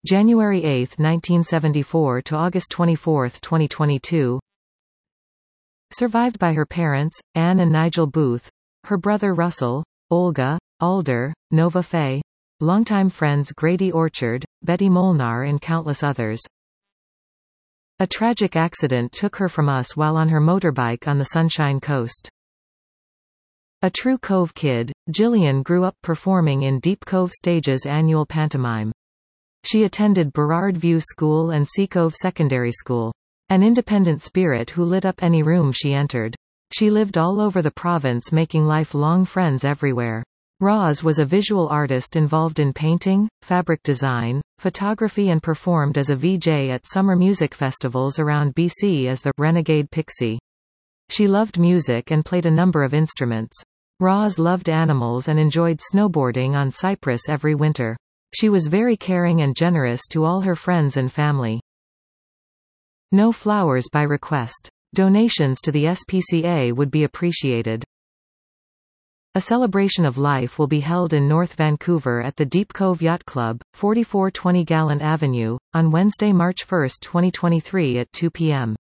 January 8, 1974 to August 24, 2022. Survived by her parents, Anne and Nigel Booth, her brother Russell, Olga, Alder, Nova Faye, longtime friends Grady Orchard, Betty Molnar and countless others. A tragic accident took her from us while on her motorbike on the Sunshine Coast. A true Cove kid, Gillian grew up performing in Deep Cove Stage's annual pantomime. She attended Burrard View School and Seacove Secondary School. An independent spirit who lit up any room she entered. She lived all over the province making lifelong friends everywhere. Roz was a visual artist involved in painting, fabric design, photography and performed as a VJ at summer music festivals around BC as the Renegade Pixie. She loved music and played a number of instruments. Roz loved animals and enjoyed snowboarding on Cyprus every winter. She was very caring and generous to all her friends and family. No flowers by request. Donations to the SPCA would be appreciated. A celebration of life will be held in North Vancouver at the Deep Cove Yacht Club, 4420 Gallant Avenue, on Wednesday, March 1, 2023 at 2 p.m.